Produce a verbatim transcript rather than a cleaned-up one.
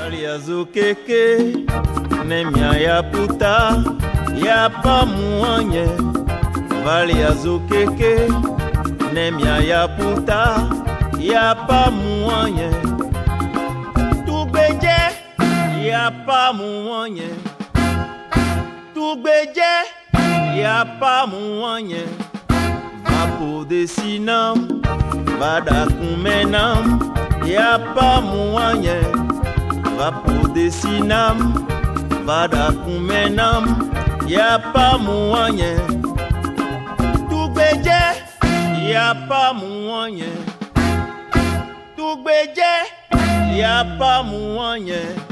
Aliazokeke nemia ya puta ya pamuanye. Aliazokeke nemia ya puta ya pamuanye. Tugbeje ya pamuanye. Tugbeje ya pamuanye. Vapo desinam vada kumenam ya pamuanye. Vapo desinam vada kumenam ya pamuanye. Tugbeje ya pamuanye. Tugbeje ya pamuanye.